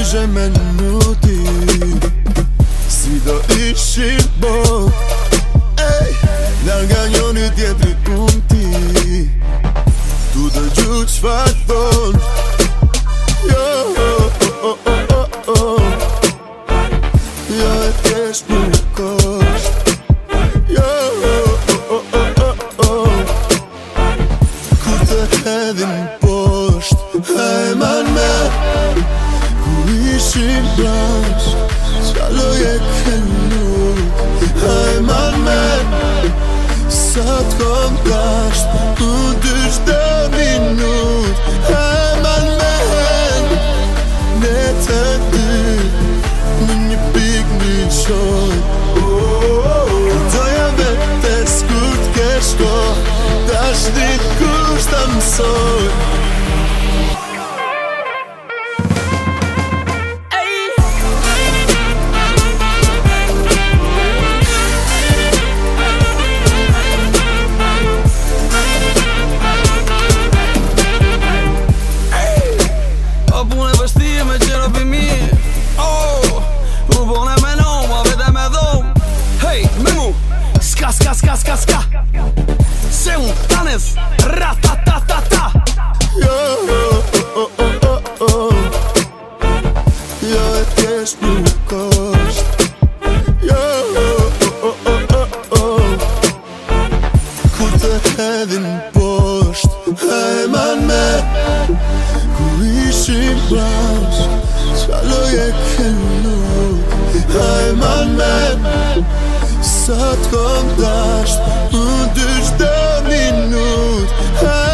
Gjuxhe me nuti si do ishim bo Larga njoni tjetri unë ti Tu dëgju çfarë thon Jo, jo e kesh për kosht Jo, kur të hedhin posht Hajman me Ku ishim bashk Qaloje këllut Hajman me Sa t'kom dasht U dysh dhe minut Hajman me Ne të dy Në një pik një qoj Doja vetes kur t'kesh ko Dash dit kur s'ta mësoj Ska Se unë tanes Ratatatata Jo Jo e kesh për kosht Jo Kur të hedhin posht Hajman me Ku ishim bashk Qaloje këllut Hajman me Sa t'kom dasht U dysh dhe minut